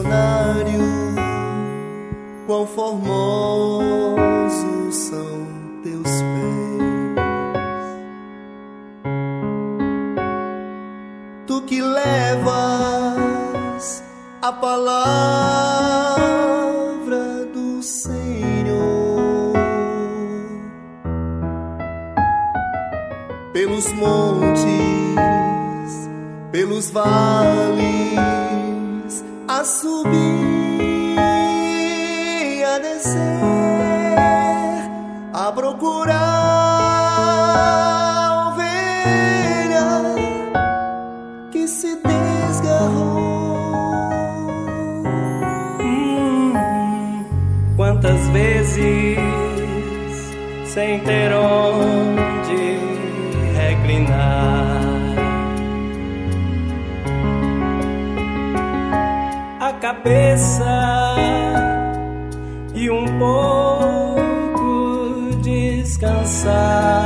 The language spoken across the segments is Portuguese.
Missionário, quão formosos são teus pés, tu que levas a palavra do Senhor pelos montes, pelos vales, a subir, a descer, a procurar a ovelha que se desgarrou. Quantas vezes sem ter onde reclinar, a cabeça e um pouco descansar.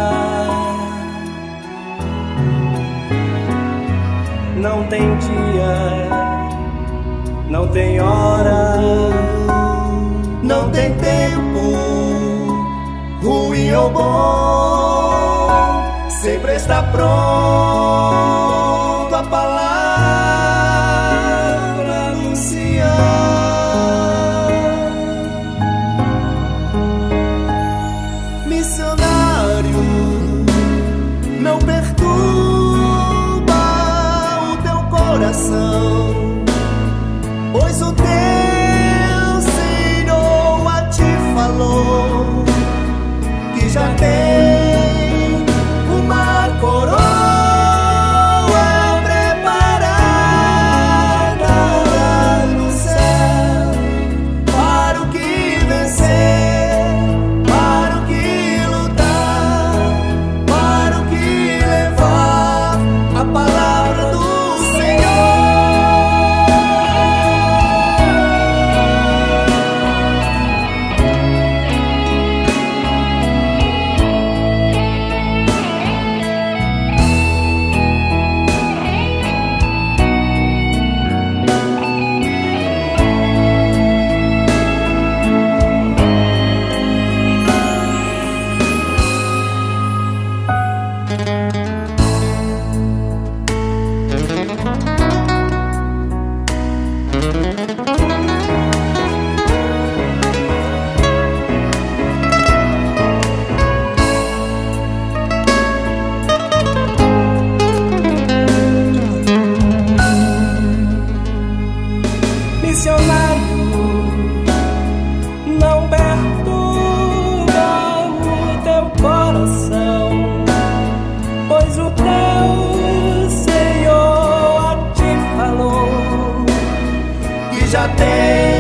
Não tem dia, não tem hora, não tem tempo, ruim ou bom, sempre está pronto a palavra anunciar. Missionário, não perturba o teu coração, pois o teu Senhor a te falou que já tem uma coroa preparada no céu para o que vencer, para o que lutar, para o que levar a palavra do missionário, não perturba o teu coração, pois o teu Senhor te falou que já tem